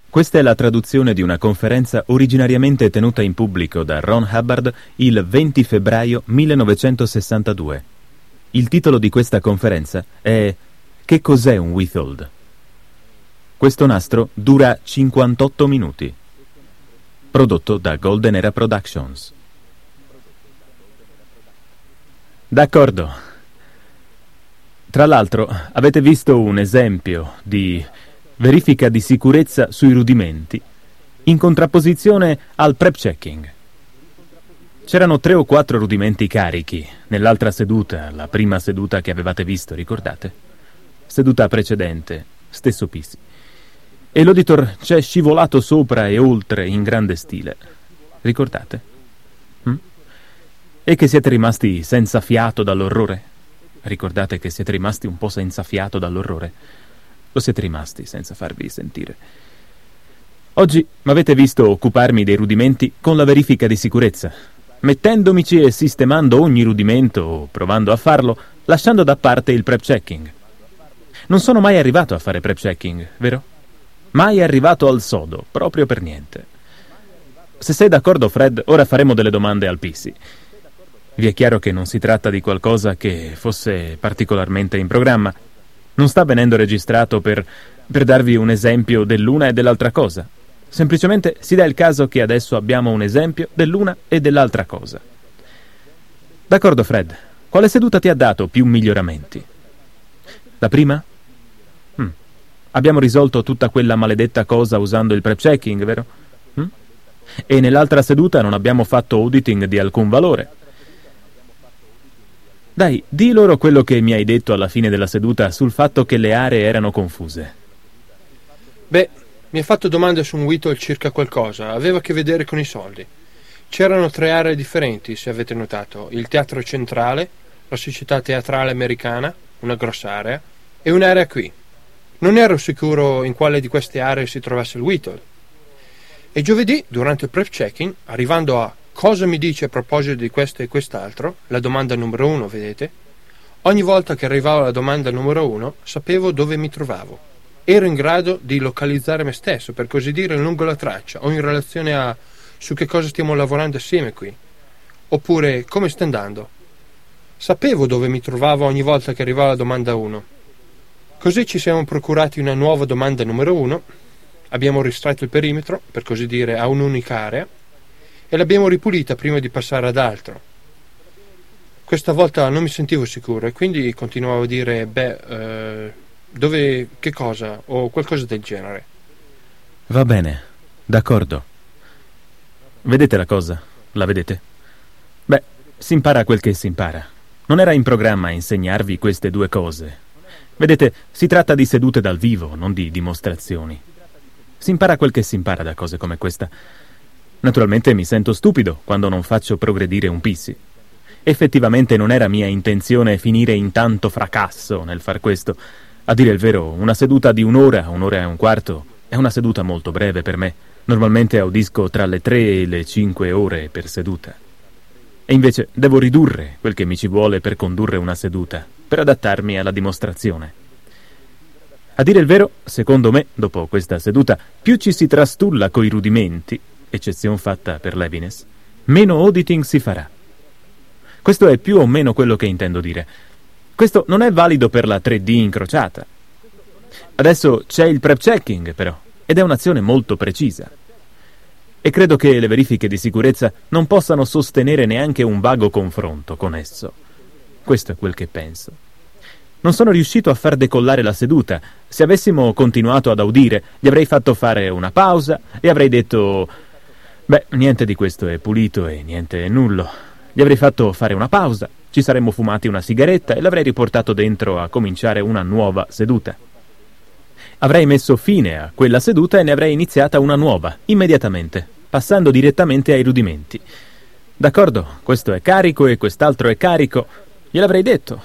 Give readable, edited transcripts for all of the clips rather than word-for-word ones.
Questa è la traduzione di una conferenza originariamente tenuta in pubblico da Ron Hubbard il 20 febbraio 1962. Il titolo di questa conferenza è «Che cos'è un withhold?». Questo nastro dura 58 minuti. Prodotto da Golden Era Productions. D'accordo. Tra l'altro, avete visto un esempio di verifica di sicurezza sui rudimenti in contrapposizione al prep checking. C'erano 3 o 4 rudimenti carichi nell'altra seduta, la prima seduta che avevate visto, ricordate? Seduta precedente, stesso PC. E l'auditor c'è scivolato sopra e oltre in grande stile. Ricordate? E che siete rimasti senza fiato dall'orrore? Ricordate che siete rimasti un po' senza fiato dall'orrore? Lo siete rimasti senza farvi sentire. Oggi m'avete visto occuparmi dei rudimenti con la verifica di sicurezza, mettendomici e sistemando ogni rudimento, o provando a farlo, lasciando da parte il prep checking. Non sono mai arrivato a fare prep checking, vero? Mai arrivato al sodo, proprio per niente. Se sei d'accordo, Fred, ora faremo delle domande al PC. Vi è chiaro che non si tratta di qualcosa che fosse particolarmente in programma. Non sta venendo registrato per darvi un esempio dell'una e dell'altra cosa. Semplicemente si dà il caso che adesso abbiamo un esempio dell'una e dell'altra cosa. D'accordo, Fred. Quale seduta ti ha dato più miglioramenti? La prima? Abbiamo risolto tutta quella maledetta cosa usando il prep checking, vero? E nell'altra seduta non abbiamo fatto auditing di alcun valore. Dai, di loro quello che mi hai detto alla fine della seduta sul fatto che le aree erano confuse. Beh, mi ha fatto domande su un withhold circa qualcosa, aveva a che vedere con i soldi. C'erano 3 aree differenti, se avete notato: il teatro centrale, la società teatrale americana, una grossa area, e un'area qui. Non ero sicuro in quale di queste aree si trovasse il withhold. E giovedì, durante il prep checking, arrivando a cosa mi dice a proposito di questo e quest'altro, la domanda numero 1, vedete? Ogni volta che arrivavo alla domanda numero 1, sapevo dove mi trovavo. Ero in grado di localizzare me stesso, per così dire, lungo la traccia, o in relazione a su che cosa stiamo lavorando assieme qui. Oppure, come sta andando? Sapevo dove mi trovavo ogni volta che arrivavo alla domanda 1. Così ci siamo procurati una nuova domanda numero 1, abbiamo ristretto il perimetro, per così dire, a un'unica area, e l'abbiamo ripulita prima di passare ad altro. Questa volta non mi sentivo sicuro e quindi continuavo a dire, dove, che cosa, o qualcosa del genere. Va bene, d'accordo. Vedete la cosa? La vedete? Beh, si impara quel che si impara. Non era in programma insegnarvi queste 2 cose. Vedete, si tratta di sedute dal vivo, non di dimostrazioni. Si impara quel che si impara da cose come questa. Naturalmente mi sento stupido quando non faccio progredire un PC. Effettivamente non era mia intenzione finire in tanto fracasso nel far questo. A dire il vero, una seduta di un'ora e un quarto, è una seduta molto breve per me. Normalmente audisco tra le 3 e le 5 ore per seduta. E invece devo ridurre quel che mi ci vuole per condurre una seduta, per adattarmi alla dimostrazione. A dire il vero, secondo me, dopo questa seduta, più ci si trastulla coi rudimenti, eccezione fatta per Levinas, meno auditing si farà. Questo è più o meno quello che intendo dire. Questo non è valido per la 3D incrociata. Adesso c'è il prep checking, però, ed è un'azione molto precisa. E credo che le verifiche di sicurezza non possano sostenere neanche un vago confronto con esso. Questo è quel che penso. Non sono riuscito a far decollare la seduta. Se avessimo continuato ad audire, gli avrei fatto fare una pausa e avrei detto: beh, niente di questo è pulito e niente è nullo. Gli avrei fatto fare una pausa, ci saremmo fumati una sigaretta e l'avrei riportato dentro a cominciare una nuova seduta. Avrei messo fine a quella seduta e ne avrei iniziata una nuova, immediatamente, passando direttamente ai rudimenti. D'accordo, questo è carico e quest'altro è carico, gliel'avrei detto.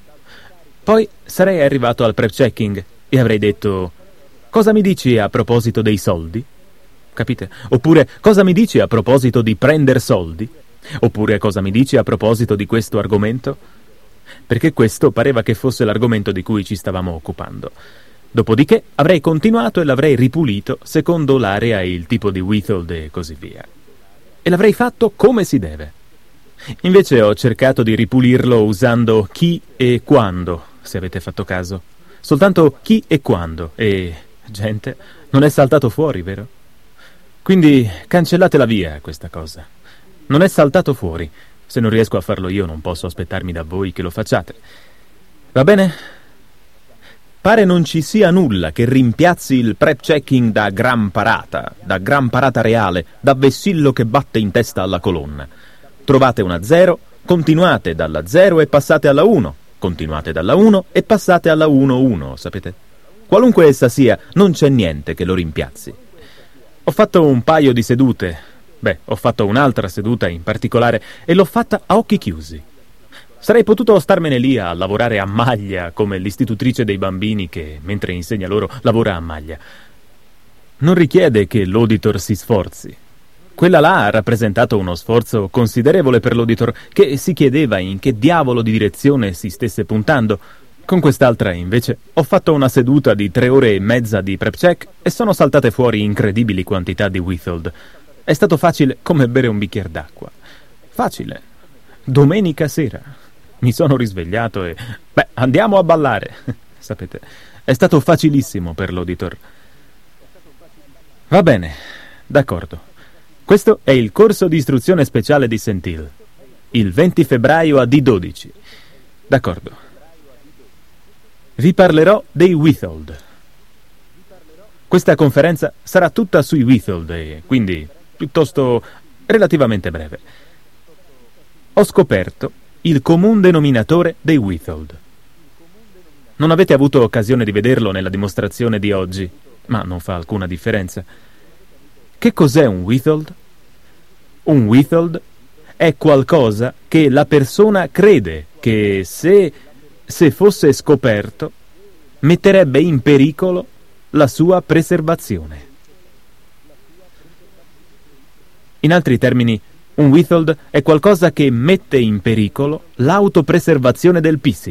Poi sarei arrivato al prep checking e avrei detto: cosa mi dici a proposito dei soldi? Capite? Oppure cosa mi dici a proposito di prender soldi? Oppure cosa mi dici a proposito di questo argomento? Perché questo pareva che fosse l'argomento di cui ci stavamo occupando. Dopodiché avrei continuato e l'avrei ripulito secondo l'area e il tipo di Withold e così via. E l'avrei fatto come si deve. Invece ho cercato di ripulirlo usando chi e quando, se avete fatto caso. Soltanto chi e quando, e, gente, non è saltato fuori, vero? Quindi cancellatela via questa cosa. Non è saltato fuori. Se non riesco a farlo io, non posso aspettarmi da voi che lo facciate. Va bene? Pare non ci sia nulla che rimpiazzi il prep checking da gran parata reale, da vessillo che batte in testa alla colonna. Trovate una 0, continuate dalla 0 e passate alla 1, continuate dalla 1 e passate alla 1-1, sapete? Qualunque essa sia, non c'è niente che lo rimpiazzi. Ho fatto un paio di sedute, ho fatto un'altra seduta in particolare e l'ho fatta a occhi chiusi. Sarei potuto starmene lì a lavorare a maglia come l'istitutrice dei bambini che, mentre insegna loro, lavora a maglia. Non richiede che l'auditor si sforzi. Quella là ha rappresentato uno sforzo considerevole per l'auditor che si chiedeva in che diavolo di direzione si stesse puntando. Con quest'altra, invece, ho fatto una seduta di 3 ore e mezza di prep check e sono saltate fuori incredibili quantità di Withold. È stato facile come bere un bicchiere d'acqua. Facile. Domenica sera. Mi sono risvegliato e... andiamo a ballare. Sapete, è stato facilissimo per l'auditor. Va bene, d'accordo. Questo è il corso di istruzione speciale di St. Hill. Il 20 febbraio a D12. D'accordo. Vi parlerò dei Withold. Questa conferenza sarà tutta sui Withold e quindi piuttosto relativamente breve. Ho scoperto il comune denominatore dei Withold. Non avete avuto occasione di vederlo nella dimostrazione di oggi, ma non fa alcuna differenza. Che cos'è un Withold? Un Withold è qualcosa che la persona crede che se fosse scoperto metterebbe in pericolo la sua preservazione. In altri termini, un Withold è qualcosa che mette in pericolo l'autopreservazione del PC.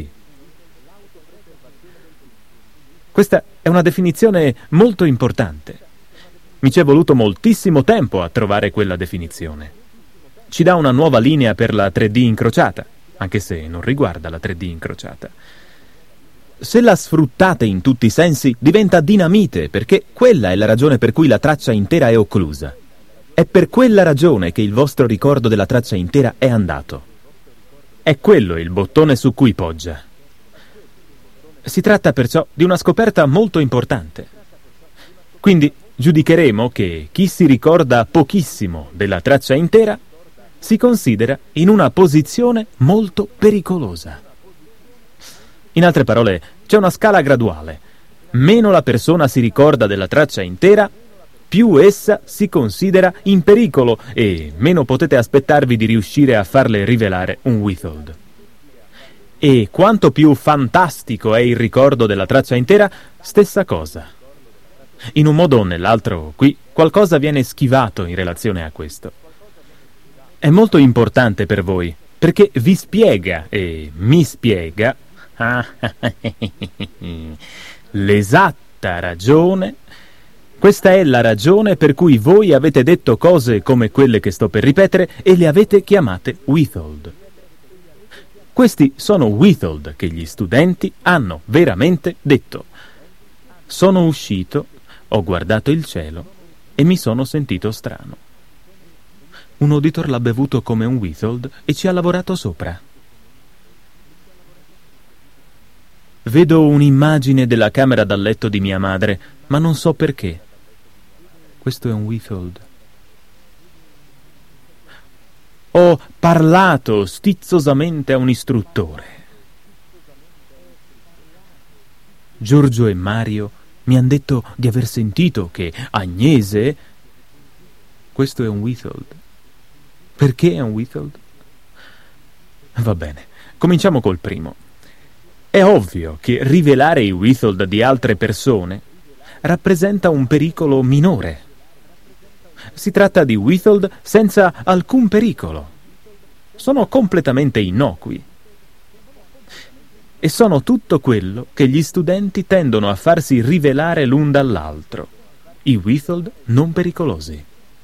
Questa è una definizione molto importante. Mi ci è voluto moltissimo tempo a trovare quella definizione. Ci dà una nuova linea per la 3D incrociata, anche se non riguarda la 3D incrociata. Se la sfruttate in tutti i sensi, diventa dinamite, perché quella è la ragione per cui la traccia intera è occlusa. È per quella ragione che il vostro ricordo della traccia intera è andato. È quello il bottone su cui poggia. Si tratta perciò di una scoperta molto importante. Quindi giudicheremo che chi si ricorda pochissimo della traccia intera si considera in una posizione molto pericolosa. In altre parole, c'è una scala graduale. Meno la persona si ricorda della traccia intera, più essa si considera in pericolo e meno potete aspettarvi di riuscire a farle rivelare un Withold. E quanto più fantastico è il ricordo della traccia intera, stessa cosa. In un modo o nell'altro, qui qualcosa viene schivato in relazione a questo. È molto importante per voi, perché vi spiega e mi spiega l'esatta ragione. Questa è la ragione per cui voi avete detto cose come quelle che sto per ripetere e le avete chiamate Withold. Questi sono Withold che gli studenti hanno veramente detto. Sono uscito, ho guardato il cielo e mi sono sentito strano. Un auditor l'ha bevuto come un Withold e ci ha lavorato sopra. Vedo un'immagine della camera da letto di mia madre, ma non so perché. Questo è un Withold. Ho parlato stizzosamente a un istruttore. Giorgio e Mario mi hanno detto di aver sentito che Agnese... Questo è un Withold. Perché è un Withold? Va bene, cominciamo col primo. È ovvio che rivelare i Withold di altre persone rappresenta un pericolo minore. Si tratta di Withold senza alcun pericolo. Sono completamente innocui. e sono tutto quello che gli studenti tendono a farsi rivelare l'un dall'altro, i Withold non pericolosi.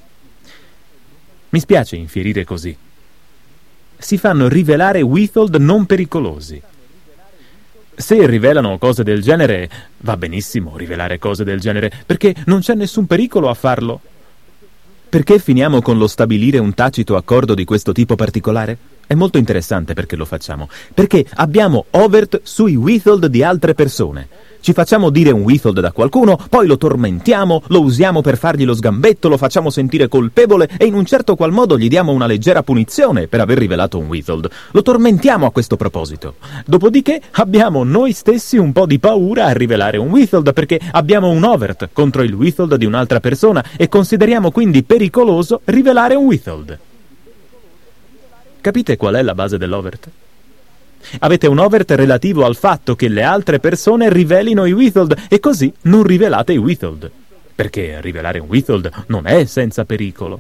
Mi spiace infierire così. Si fanno rivelare Withold non pericolosi. Se rivelano cose del genere, va benissimo rivelare cose del genere, perché non c'è nessun pericolo a farlo. Perché finiamo con lo stabilire un tacito accordo di questo tipo particolare? È molto interessante perché lo facciamo. Perché abbiamo overt sui Withold di altre persone. Ci facciamo dire un Withold da qualcuno, poi lo tormentiamo, lo usiamo per fargli lo sgambetto, lo facciamo sentire colpevole e in un certo qual modo gli diamo una leggera punizione per aver rivelato un Withold. Lo tormentiamo a questo proposito. Dopodiché abbiamo noi stessi un po' di paura a rivelare un Withold perché abbiamo un overt contro il Withold di un'altra persona e consideriamo quindi pericoloso rivelare un Withold. Capite qual è la base dell'overt? Avete un overt relativo al fatto che le altre persone rivelino i Withold e così non rivelate i Withold. Perché rivelare un Withold non è senza pericolo.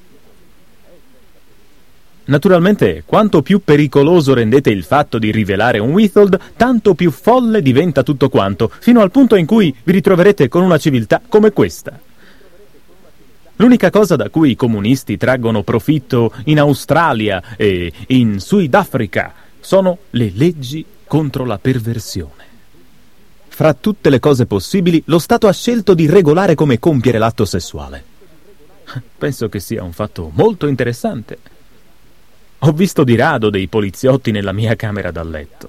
Naturalmente, quanto più pericoloso rendete il fatto di rivelare un Withold, tanto più folle diventa tutto quanto, fino al punto in cui vi ritroverete con una civiltà come questa. L'unica cosa da cui i comunisti traggono profitto in Australia e in Sudafrica sono le leggi contro la perversione. Fra tutte le cose possibili, lo Stato ha scelto di regolare come compiere l'atto sessuale. Penso che sia un fatto molto interessante. Ho visto di rado dei poliziotti nella mia camera da letto.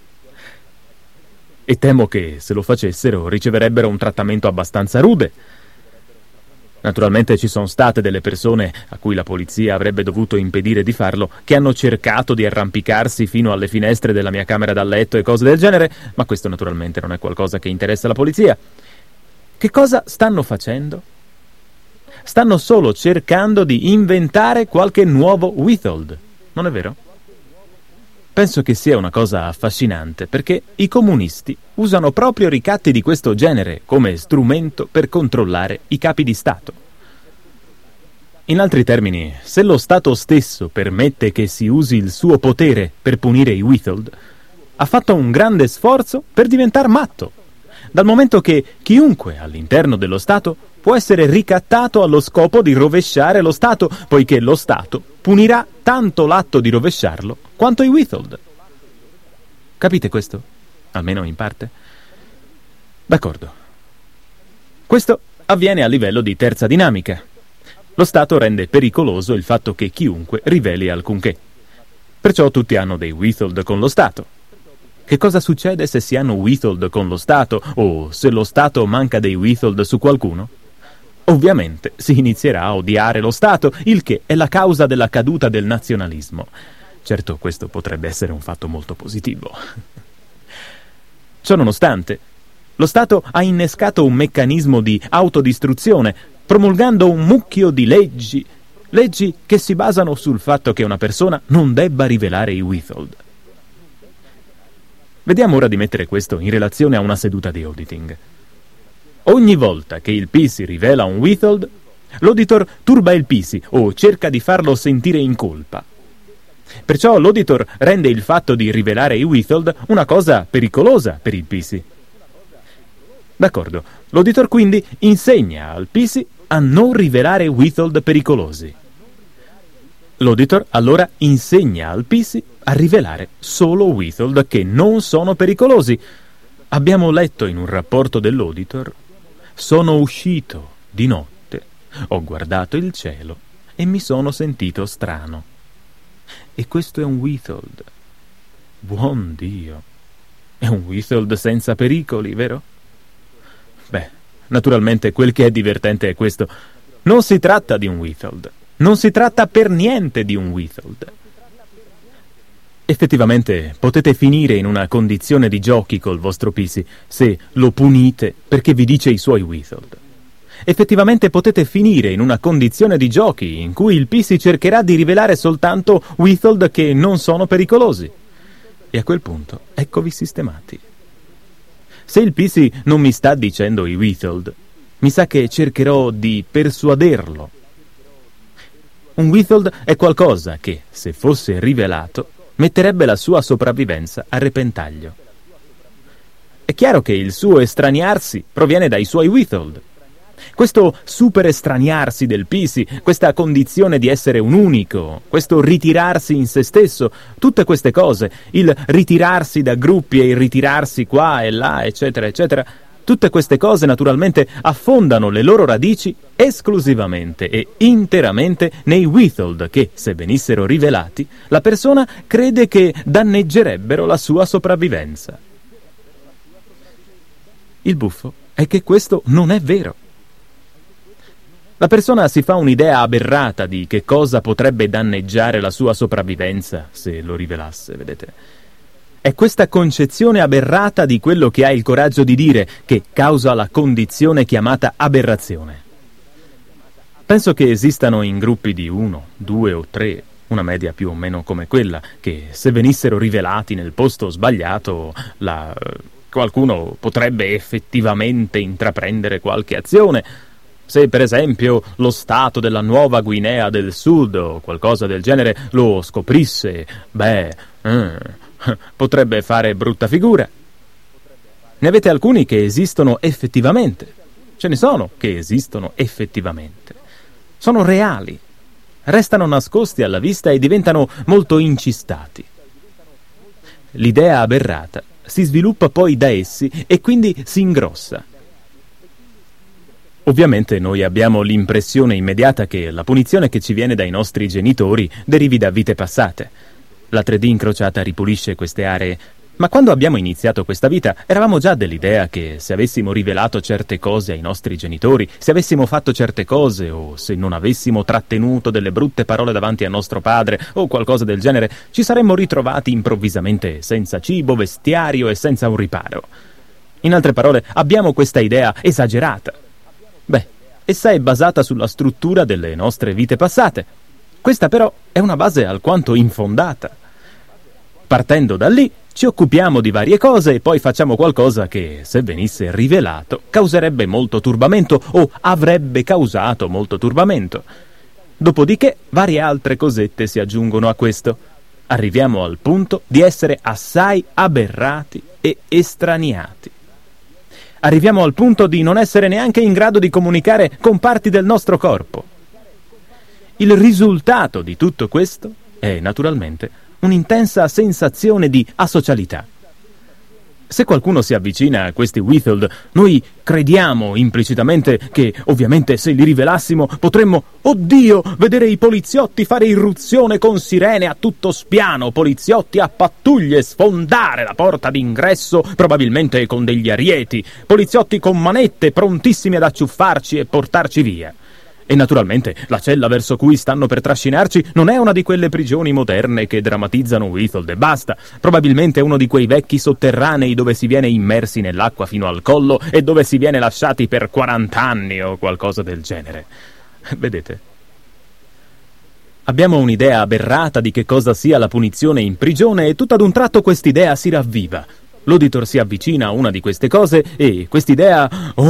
E temo che, se lo facessero, riceverebbero un trattamento abbastanza rude. Naturalmente ci sono state delle persone a cui la polizia avrebbe dovuto impedire di farlo, che hanno cercato di arrampicarsi fino alle finestre della mia camera da letto e cose del genere, ma questo naturalmente non è qualcosa che interessa la polizia. Che cosa stanno facendo? Stanno solo cercando di inventare qualche nuovo Withold, non è vero? Penso che sia una cosa affascinante, perché i comunisti usano proprio ricatti di questo genere come strumento per controllare i capi di Stato. In altri termini, se lo Stato stesso permette che si usi il suo potere per punire i Withold, ha fatto un grande sforzo per diventare matto, dal momento che chiunque all'interno dello Stato può essere ricattato allo scopo di rovesciare lo Stato, poiché lo Stato punirà tanto l'atto di rovesciarlo quanto i Withold. Capite questo? Almeno in parte? D'accordo. Questo avviene a livello di terza dinamica. Lo Stato rende pericoloso il fatto che chiunque riveli alcunché. Perciò tutti hanno dei Withold con lo Stato. Che cosa succede se si hanno Withold con lo Stato o se lo Stato manca dei Withold su qualcuno? Ovviamente si inizierà a odiare lo Stato, il che è la causa della caduta del nazionalismo. Certo, questo potrebbe essere un fatto molto positivo. Ciononostante, lo Stato ha innescato un meccanismo di autodistruzione, promulgando un mucchio di leggi che si basano sul fatto che una persona non debba rivelare i Withold. Vediamo ora di mettere questo in relazione a una seduta di auditing. Ogni volta che il PC rivela un Withold, l'auditor turba il PC o cerca di farlo sentire in colpa. Perciò l'auditor rende il fatto di rivelare i Withold una cosa pericolosa per il PC. D'accordo, l'auditor quindi insegna al PC a non rivelare Withold pericolosi. L'auditor allora insegna al PC a rivelare solo Withold che non sono pericolosi. Abbiamo letto in un rapporto dell'auditor: sono uscito di notte, ho guardato il cielo e mi sono sentito strano. E questo è un Withold. Buon Dio! È un Withold senza pericoli, vero? Beh, naturalmente quel che è divertente è questo. Non si tratta di un Withold. Non si tratta per niente di un Withold. Effettivamente potete finire in una condizione di giochi col vostro PC se lo punite perché vi dice i suoi Withold. Effettivamente potete finire in una condizione di giochi in cui il PC cercherà di rivelare soltanto Withold che non sono pericolosi. E a quel punto eccovi sistemati. Se il PC non mi sta dicendo i Withold, mi sa che cercherò di persuaderlo. Un Withold è qualcosa che, se fosse rivelato, metterebbe la sua sopravvivenza a repentaglio. È chiaro che il suo estraniarsi proviene dai suoi withhold. Questo super estraniarsi del PC, questa condizione di essere un unico, questo ritirarsi in se stesso, tutte queste cose, il ritirarsi da gruppi e il ritirarsi qua e là, eccetera, eccetera, tutte queste cose naturalmente affondano le loro radici esclusivamente e interamente nei withhold che, se venissero rivelati, la persona crede che danneggerebbero la sua sopravvivenza. Il buffo è che questo non è vero. La persona si fa un'idea aberrata di che cosa potrebbe danneggiare la sua sopravvivenza se lo rivelasse, vedete. È questa concezione aberrata di quello che ha il coraggio di dire che causa la condizione chiamata aberrazione. Penso che esistano in gruppi di 1, 2 o 3, una media più o meno come quella, che se venissero rivelati nel posto sbagliato, qualcuno potrebbe effettivamente intraprendere qualche azione. Se per esempio lo Stato della Nuova Guinea del Sud o qualcosa del genere lo scoprisse, potrebbe fare brutta figura. Ne avete alcuni che esistono effettivamente. Ce ne sono che esistono effettivamente. Sono reali. Restano nascosti alla vista e diventano molto incistati. L'idea aberrata si sviluppa poi da essi e quindi si ingrossa. Ovviamente noi abbiamo l'impressione immediata che la punizione che ci viene dai nostri genitori derivi da vite passate. La 3D incrociata ripulisce queste aree, ma quando abbiamo iniziato questa vita eravamo già dell'idea che se avessimo rivelato certe cose ai nostri genitori, se avessimo fatto certe cose o se non avessimo trattenuto delle brutte parole davanti a nostro padre o qualcosa del genere, ci saremmo ritrovati improvvisamente senza cibo, vestiario e senza un riparo. In altre parole, abbiamo questa idea esagerata. Beh, essa è basata sulla struttura delle nostre vite passate. Questa però è una base alquanto infondata. Partendo da lì, ci occupiamo di varie cose e poi facciamo qualcosa che, se venisse rivelato, causerebbe molto turbamento o avrebbe causato molto turbamento. Dopodiché, varie altre cosette si aggiungono a questo. Arriviamo al punto di essere assai aberrati e estraniati. Arriviamo al punto di non essere neanche in grado di comunicare con parti del nostro corpo. Il risultato di tutto questo è, naturalmente, un'intensa sensazione di asocialità. Se qualcuno si avvicina a questi withhold, noi crediamo implicitamente che, ovviamente, se li rivelassimo, potremmo, oddio, vedere i poliziotti fare irruzione con sirene a tutto spiano, poliziotti a pattuglie sfondare la porta d'ingresso, probabilmente con degli arieti, poliziotti con manette prontissimi ad acciuffarci e portarci via. E naturalmente la cella verso cui stanno per trascinarci non è una di quelle prigioni moderne che drammatizzano withhold e basta. Probabilmente è uno di quei vecchi sotterranei dove si viene immersi nell'acqua fino al collo e dove si viene lasciati per 40 anni o qualcosa del genere. Vedete? Abbiamo un'idea aberrata di che cosa sia la punizione in prigione e tutto ad un tratto quest'idea si ravviva. L'auditor si avvicina a una di queste cose e quest'idea...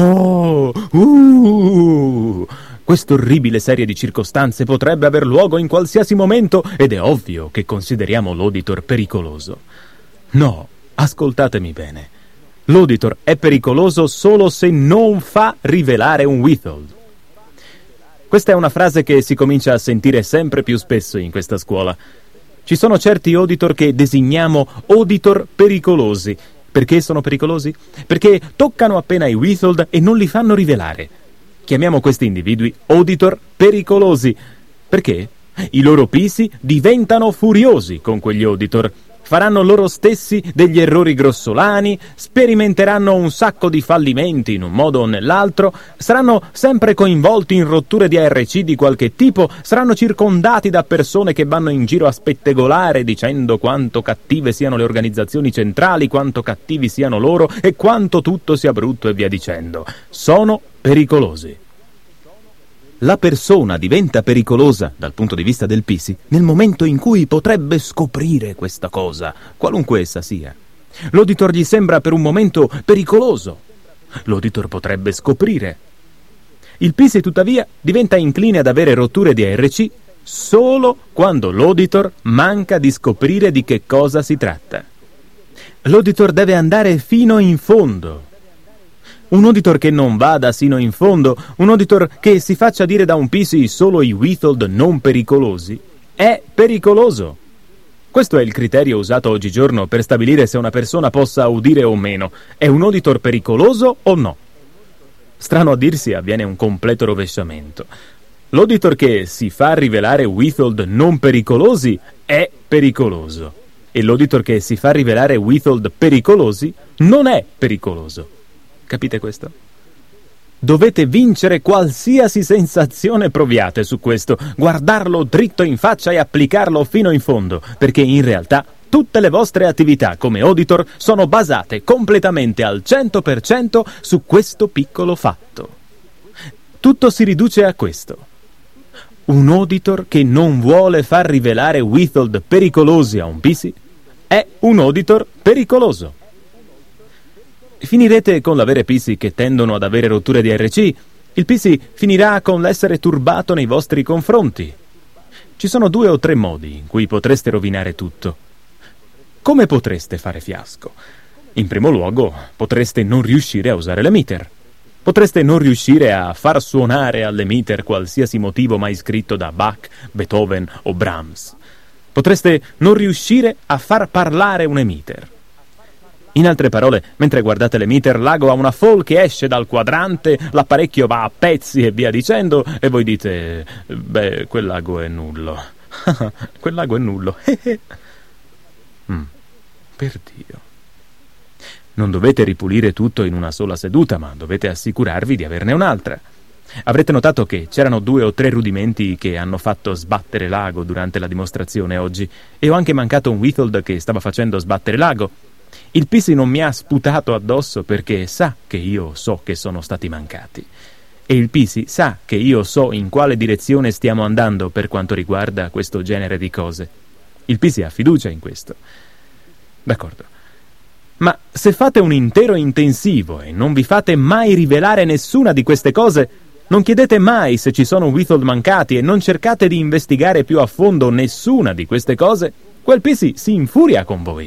Quest'orribile serie di circostanze potrebbe aver luogo in qualsiasi momento ed è ovvio che consideriamo l'auditor pericoloso. No, ascoltatemi bene. L'auditor è pericoloso solo se non fa rivelare un withhold. Questa è una frase che si comincia a sentire sempre più spesso in questa scuola. Ci sono certi auditor che designiamo auditor pericolosi. Perché sono pericolosi? Perché toccano appena i withhold e non li fanno rivelare. Chiamiamo questi individui auditor pericolosi. Perché? I loro PC diventano furiosi con quegli auditor. Faranno loro stessi degli errori grossolani, sperimenteranno un sacco di fallimenti in un modo o nell'altro, saranno sempre coinvolti in rotture di ARC di qualche tipo, saranno circondati da persone che vanno in giro a spettegolare dicendo quanto cattive siano le organizzazioni centrali, quanto cattivi siano loro e quanto tutto sia brutto e via dicendo. Sono pericolosi. La persona diventa pericolosa dal punto di vista del PC nel momento in cui potrebbe scoprire questa cosa, qualunque essa sia. L'auditor gli sembra per un momento pericoloso. L'auditor potrebbe scoprire. Il PC tuttavia diventa incline ad avere rotture di ARC solo quando l'auditor manca di scoprire di che cosa si tratta. L'auditor deve andare fino in fondo. Un auditor che non vada sino in fondo, un auditor che si faccia dire da un PC solo i withhold non pericolosi, è pericoloso. Questo è il criterio usato oggigiorno per stabilire se una persona possa udire o meno. È un auditor pericoloso o no? Strano a dirsi, avviene un completo rovesciamento. L'auditor che si fa rivelare withhold non pericolosi è pericoloso. E l'auditor che si fa rivelare withhold pericolosi non è pericoloso. Capite questo? Dovete vincere qualsiasi sensazione proviate su questo, guardarlo dritto in faccia e applicarlo fino in fondo, perché in realtà tutte le vostre attività come auditor sono basate completamente al 100% su questo piccolo fatto. Tutto si riduce a questo. Un auditor che non vuole far rivelare withhold pericolosi a un PC è un auditor pericoloso. Finirete con l'avere PC che tendono ad avere rotture di RC. Il PC finirà con l'essere turbato nei vostri confronti. Ci sono 2 o 3 modi in cui potreste rovinare tutto. Come potreste fare fiasco? In primo luogo, potreste non riuscire a usare l'emitter. Potreste non riuscire a far suonare all'emitter qualsiasi motivo mai scritto da Bach, Beethoven o Brahms. Potreste non riuscire a far parlare un emitter. In altre parole, mentre guardate l'emitter, l'ago ha una fall che esce dal quadrante, l'apparecchio va a pezzi e via dicendo, e voi dite, beh, quel lago è nullo. Quel lago è nullo. Per Dio. Non dovete ripulire tutto in una sola seduta, ma dovete assicurarvi di averne un'altra. Avrete notato che c'erano 2 o 3 rudimenti che hanno fatto sbattere l'ago durante la dimostrazione oggi, e ho anche mancato un withhold che stava facendo sbattere l'ago. Il PC non mi ha sputato addosso perché sa che io so che sono stati mancati. E il PC sa che io so in quale direzione stiamo andando per quanto riguarda questo genere di cose. Il PC ha fiducia in questo. D'accordo. Ma se fate un intero intensivo e non vi fate mai rivelare nessuna di queste cose, non chiedete mai se ci sono withhold mancati e non cercate di investigare più a fondo nessuna di queste cose, quel PC si infuria con voi.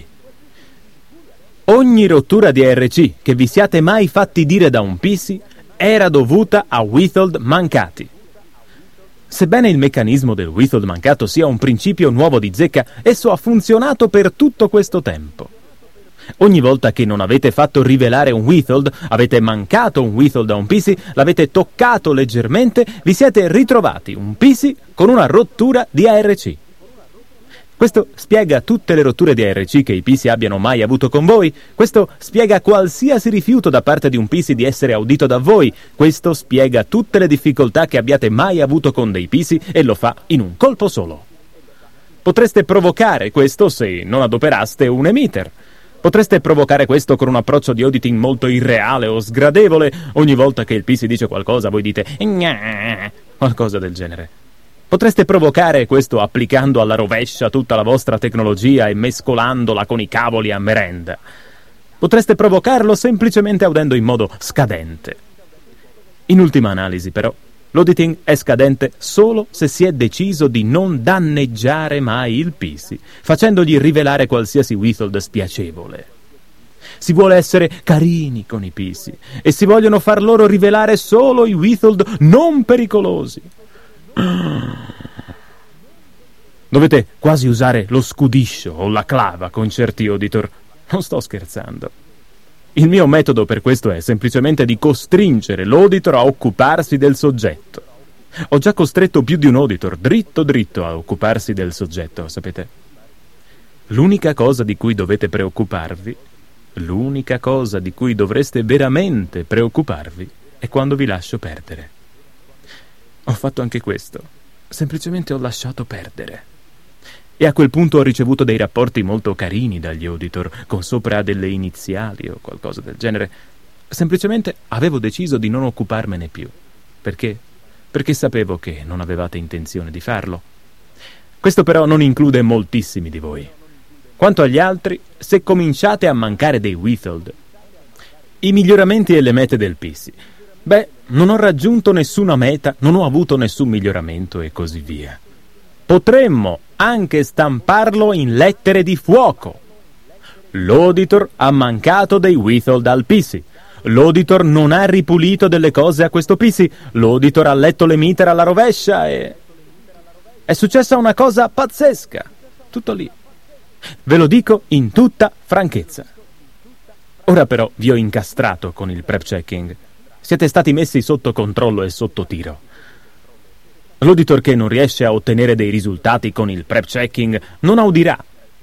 Ogni rottura di ARC che vi siate mai fatti dire da un PC era dovuta a withhold mancati. Sebbene il meccanismo del withhold mancato sia un principio nuovo di zecca, esso ha funzionato per tutto questo tempo. Ogni volta che non avete fatto rivelare un withhold, avete mancato un withhold da un PC, l'avete toccato leggermente, vi siete ritrovati un PC con una rottura di ARC. Questo spiega tutte le rotture di ARC che i PC abbiano mai avuto con voi. Questo spiega qualsiasi rifiuto da parte di un PC di essere audito da voi. Questo spiega tutte le difficoltà che abbiate mai avuto con dei PC e lo fa in un colpo solo. Potreste provocare questo se non adoperaste un emitter. Potreste provocare questo con un approccio di auditing molto irreale o sgradevole. Ogni volta che il PC dice qualcosa voi dite "Gna", qualcosa del genere. Potreste provocare questo applicando alla rovescia tutta la vostra tecnologia e mescolandola con i cavoli a merenda. Potreste provocarlo semplicemente audendo in modo scadente. In ultima analisi, però, l'auditing è scadente solo se si è deciso di non danneggiare mai il PC, facendogli rivelare qualsiasi withhold spiacevole. Si vuole essere carini con i PC e si vogliono far loro rivelare solo i withhold non pericolosi. Dovete quasi usare lo scudiscio o la clava con certi auditor. Non sto scherzando. Il mio metodo per questo è semplicemente di costringere l'auditor a occuparsi del soggetto. Ho già costretto più di un auditor dritto a occuparsi del soggetto, sapete? L'unica cosa di cui dovete preoccuparvi, l'unica cosa di cui dovreste veramente preoccuparvi, è quando vi lascio perdere. Ho fatto anche questo. Semplicemente ho lasciato perdere. E a quel punto ho ricevuto dei rapporti molto carini dagli auditor, con sopra delle iniziali o qualcosa del genere. Semplicemente avevo deciso di non occuparmene più. Perché? Perché sapevo che non avevate intenzione di farlo. Questo però non include moltissimi di voi. Quanto agli altri, se cominciate a mancare dei withhold, i miglioramenti e le mete del PC, beh, non ho raggiunto nessuna meta, non ho avuto nessun miglioramento e così via. Potremmo anche stamparlo in lettere di fuoco. L'auditor ha mancato dei withhold al PC. L'auditor non ha ripulito delle cose a questo PC. L'auditor ha letto le meter alla rovescia e... È successa una cosa pazzesca. Tutto lì. Ve lo dico in tutta franchezza. Ora però vi ho incastrato con il prep checking. Siete stati messi sotto controllo e sotto tiro. L'auditor che non riesce a ottenere dei risultati con il prep checking non audirà.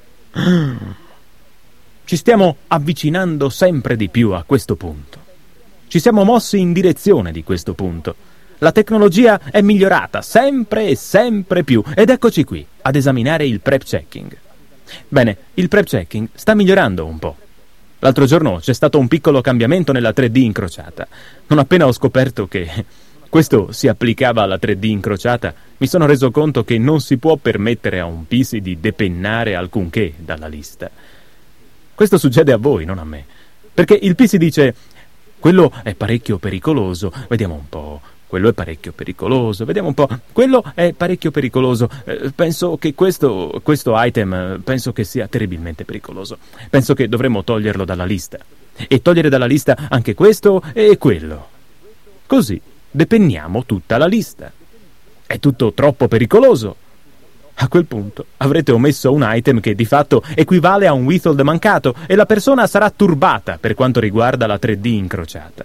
Ci stiamo avvicinando sempre di più a questo punto. Ci siamo mossi in direzione di questo punto. La tecnologia è migliorata sempre e sempre più ed eccoci qui ad esaminare il prep checking. Bene, il prep checking sta migliorando un po'. L'altro giorno c'è stato un piccolo cambiamento nella 3D incrociata. Non appena ho scoperto che questo si applicava alla 3D incrociata, mi sono reso conto che non si può permettere a un PC di depennare alcunché dalla lista. Questo succede a voi, non a me. Perché il PC dice: quello è parecchio pericoloso, vediamo un po'. Quello è parecchio pericoloso, vediamo un po'. Quello è parecchio pericoloso. Penso che questo item, penso che sia terribilmente pericoloso. Penso che dovremmo toglierlo dalla lista. E togliere dalla lista anche questo e quello. Così depenniamo tutta la lista. È tutto troppo pericoloso. A quel punto avrete omesso un item che di fatto equivale a un withhold mancato e la persona sarà turbata per quanto riguarda la 3D incrociata.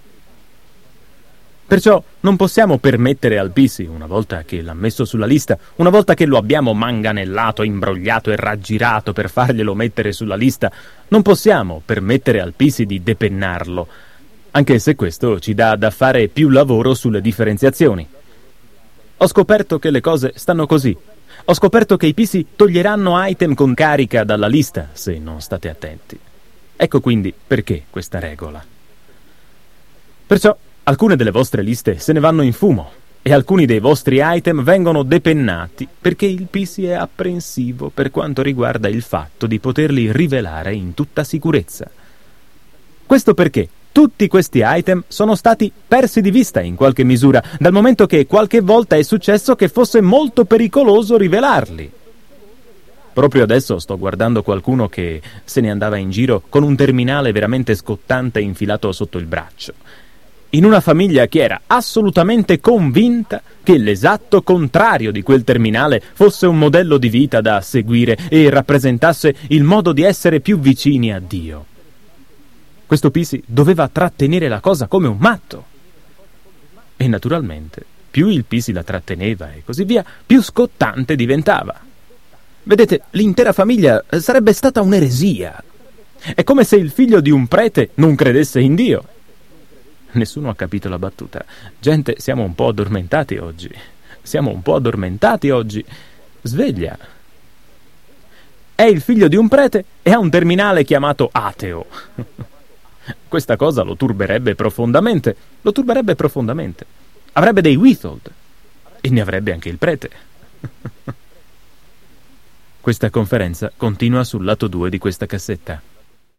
Perciò non possiamo permettere al PC, una volta che l'ha messo sulla lista, una volta che lo abbiamo manganellato, imbrogliato e raggirato per farglielo mettere sulla lista, non possiamo permettere al PC di depennarlo, anche se questo ci dà da fare più lavoro sulle differenziazioni. Ho scoperto che le cose stanno così. Ho scoperto che i PC toglieranno item con carica dalla lista, se non state attenti. Ecco quindi perché questa regola. Perciò alcune delle vostre liste se ne vanno in fumo e alcuni dei vostri item vengono depennati perché il PC è apprensivo per quanto riguarda il fatto di poterli rivelare in tutta sicurezza. Questo perché tutti questi item sono stati persi di vista in qualche misura, dal momento che qualche volta è successo che fosse molto pericoloso rivelarli. Proprio adesso sto guardando qualcuno che se ne andava in giro con un terminale veramente scottante infilato sotto il braccio, in una famiglia che era assolutamente convinta che l'esatto contrario di quel terminale fosse un modello di vita da seguire e rappresentasse il modo di essere più vicini a Dio. Questo PC doveva trattenere la cosa come un matto. E naturalmente, più il PC la tratteneva e così via, più scottante diventava. Vedete, l'intera famiglia sarebbe stata un'eresia. È come se il figlio di un prete non credesse in Dio. Nessuno ha capito la battuta. Gente, siamo un po' addormentati oggi. Sveglia. È il figlio di un prete e ha un terminale chiamato ateo. Questa cosa lo turberebbe profondamente. Avrebbe dei withhold. E ne avrebbe anche il prete. Questa conferenza continua sul lato 2 di questa cassetta.